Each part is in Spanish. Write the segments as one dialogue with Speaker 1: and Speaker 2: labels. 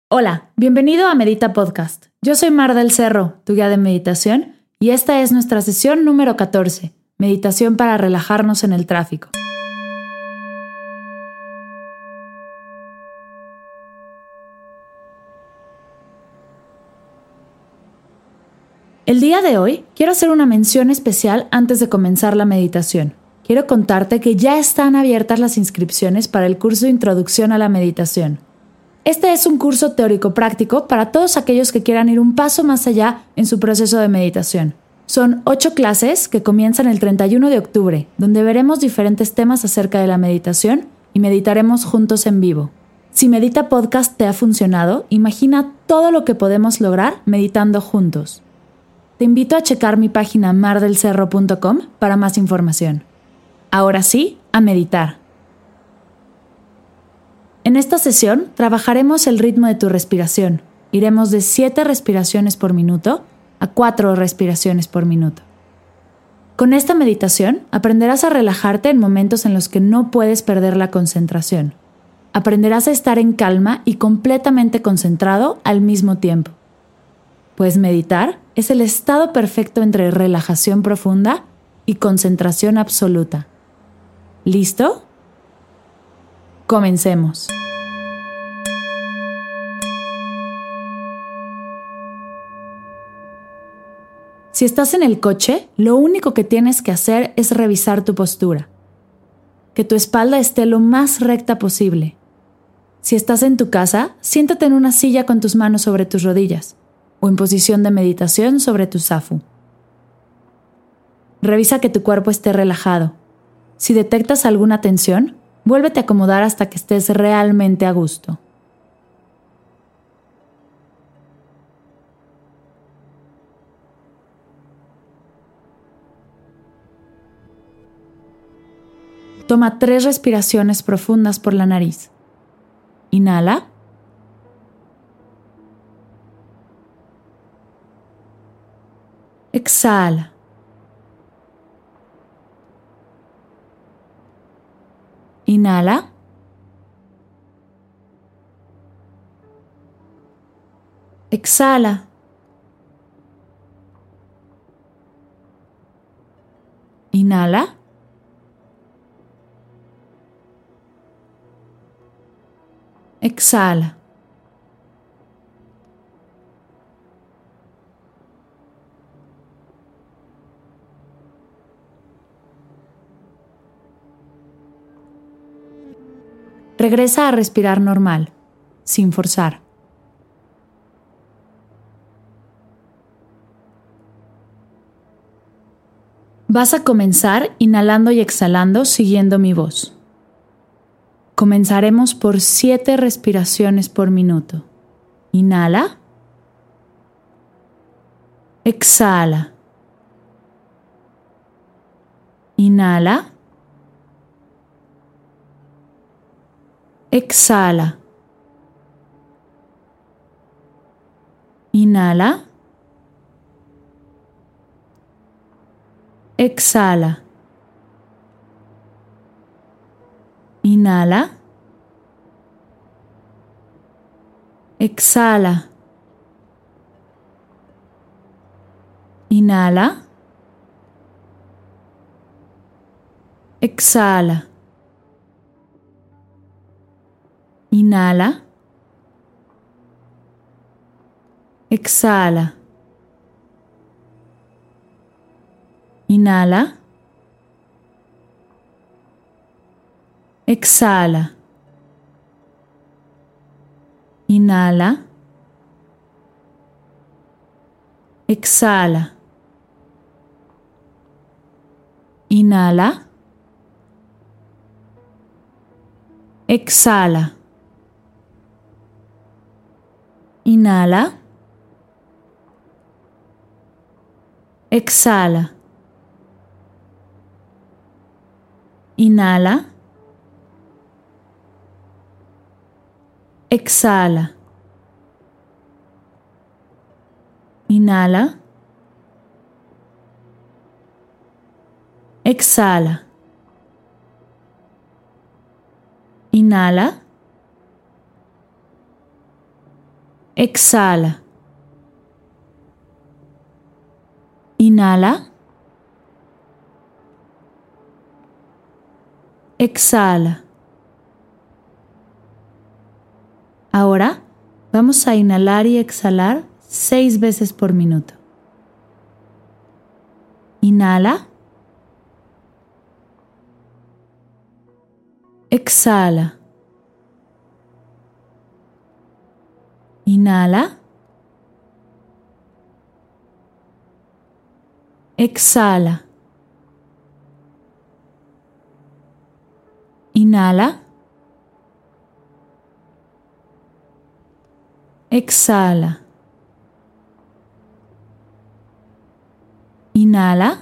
Speaker 1: Hola, bienvenido a Medita Podcast. Yo soy Mar del Cerro, tu guía de meditación, y esta es nuestra sesión número 14, meditación para relajarnos en el tráfico. El día de hoy quiero hacer una mención especial antes de comenzar la meditación. Quiero contarte que ya están abiertas las inscripciones para el curso de Introducción a la Meditación. Este es un curso teórico-práctico para todos aquellos que quieran ir un paso más allá en su proceso de meditación. Son 8 clases que comienzan el 31 de octubre, donde veremos diferentes temas acerca de la meditación y meditaremos juntos en vivo. Si Medita Podcast te ha funcionado, imagina todo lo que podemos lograr meditando juntos. Te invito a checar mi página mardelcerro.com para más información. Ahora sí, a meditar. En esta sesión trabajaremos el ritmo de tu respiración. Iremos de 7 respiraciones por minuto a 4 respiraciones por minuto. Con esta meditación aprenderás a relajarte en momentos en los que no puedes perder la concentración. Aprenderás a estar en calma y completamente concentrado al mismo tiempo. Pues meditar es el estado perfecto entre relajación profunda y concentración absoluta. ¿Listo? Comencemos. Si estás en el coche, lo único que tienes que hacer es revisar tu postura. Que tu espalda esté lo más recta posible. Si estás en tu casa, siéntate en una silla con tus manos sobre tus rodillas o en posición de meditación sobre tu zafu. Revisa que tu cuerpo esté relajado. Si detectas alguna tensión, vuélvete a acomodar hasta que estés realmente a gusto. Toma 3 respiraciones profundas por la nariz. Inhala. Exhala. Inhala. Exhala. Inhala. Exhala. Regresa a respirar normal, sin forzar. Vas a comenzar inhalando y exhalando siguiendo mi voz. Comenzaremos por 7 respiraciones por minuto. Inhala. Exhala. Inhala. Exhala. Inhala. Exhala. Inhala. Exhala. Inhala. Exhala. Inhala. Exhala. Inhala. Exhala. Inhala. Exhala. Inhala. Exhala. Inhala. Exhala. Inhala. Exhala. Inhala. Exhala. Inhala. Exhala. Inhala. Exhala. Ahora vamos a inhalar y exhalar 6 veces por minuto. Inhala. Exhala. Inhala. Exhala. Inhala. Exhala. Inhala.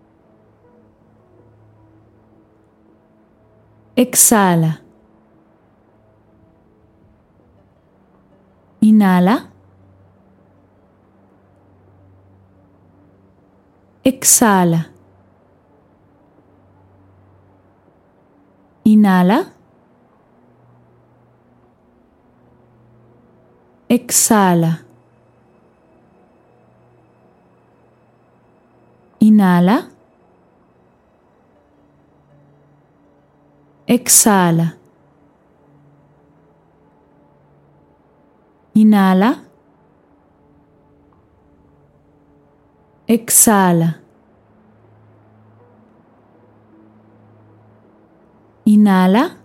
Speaker 1: Exhala. Inhala. Exhala. Inhala. Exhala. Inhala. Exhala. Inhala. Exhala. Inhala.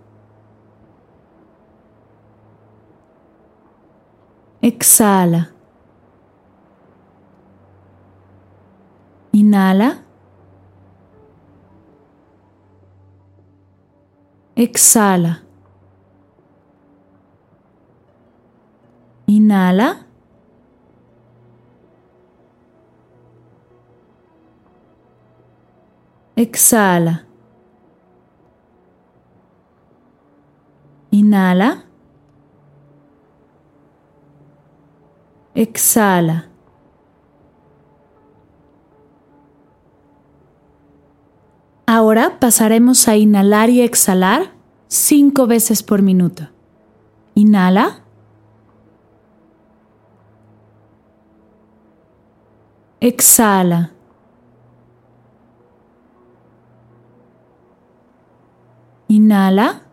Speaker 1: Exhala. Inhala. Exhala. Inhala. Exhala. Inhala. Exhala. Ahora pasaremos a inhalar y exhalar 5 veces por minuto. Inhala. Exhala. Inhala.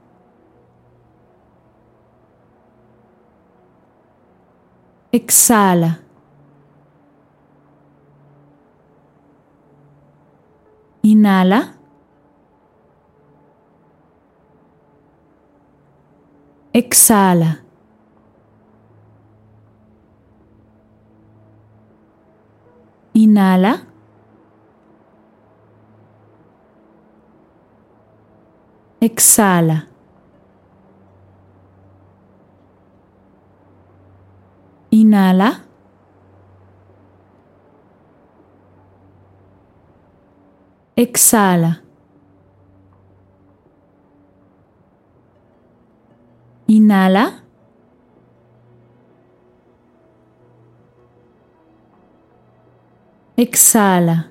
Speaker 1: Exhala. Inhala. Exhala. Inhala. Exhala. Inhala. Exhala. Inhala. Exhala.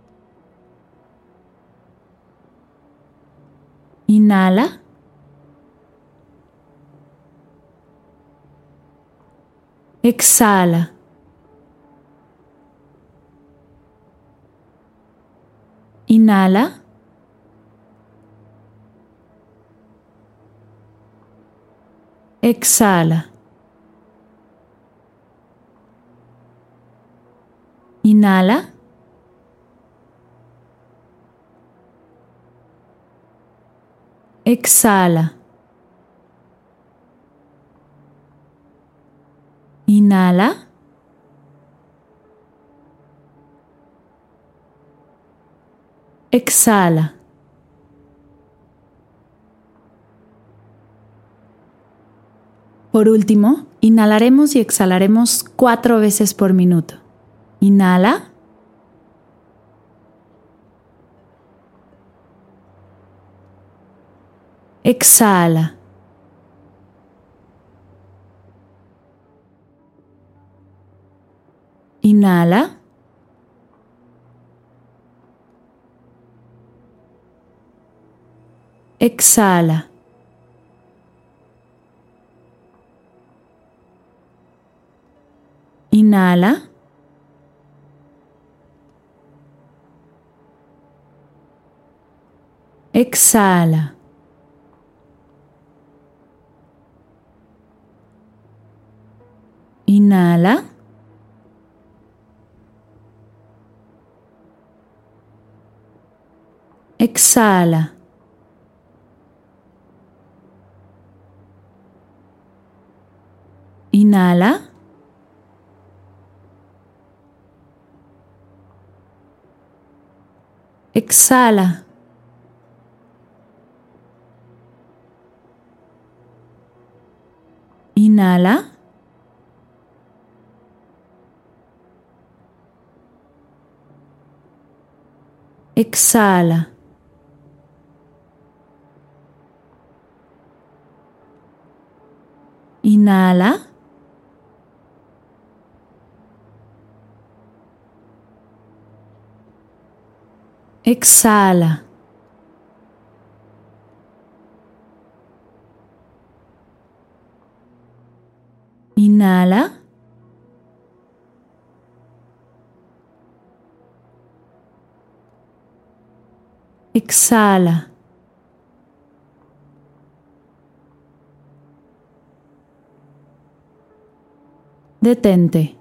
Speaker 1: Inhala. Exhala. Inhala. Exhala. Inhala. Exhala. Inhala. Exhala. Por último, inhalaremos y exhalaremos 4 veces por minuto. Inhala. Exhala. Inhala. Exhala. Inhala. Exhala. Inhala. Exhala. Inhala. Exhala. Inhala. Exhala. Inhala. Exhala. Inhala. Exhala. Detente.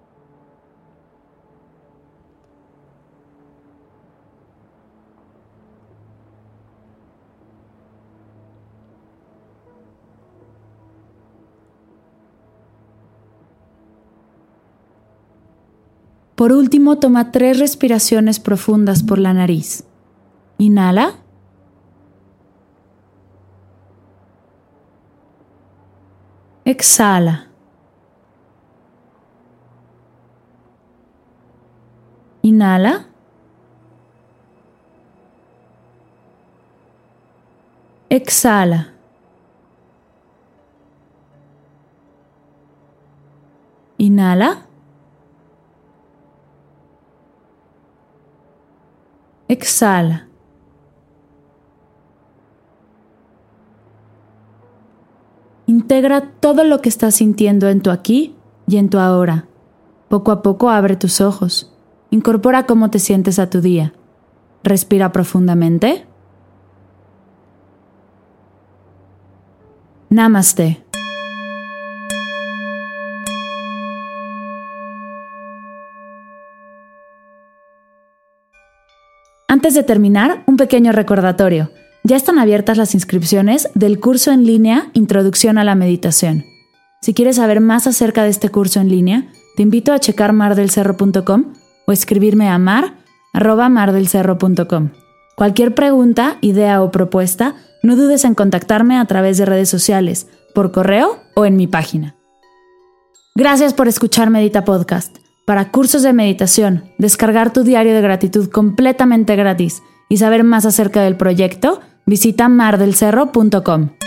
Speaker 1: Por último, toma 3 respiraciones profundas por la nariz. Inhala. Exhala. Inhala. Exhala. Inhala. Exhala. Integra todo lo que estás sintiendo en tu aquí y en tu ahora. Poco a poco abre tus ojos. Incorpora cómo te sientes a tu día. Respira profundamente. Namaste. Antes de terminar, un pequeño recordatorio. Ya están abiertas las inscripciones del curso en línea Introducción a la Meditación. Si quieres saber más acerca de este curso en línea, te invito a checar mardelcerro.com o escribirme a mar@mardelcerro.com. Cualquier pregunta, idea o propuesta, no dudes en contactarme a través de redes sociales, por correo o en mi página. Gracias por escuchar Medita Podcast. Para cursos de meditación, descargar tu diario de gratitud completamente gratis y saber más acerca del proyecto, visita mardelcerro.com.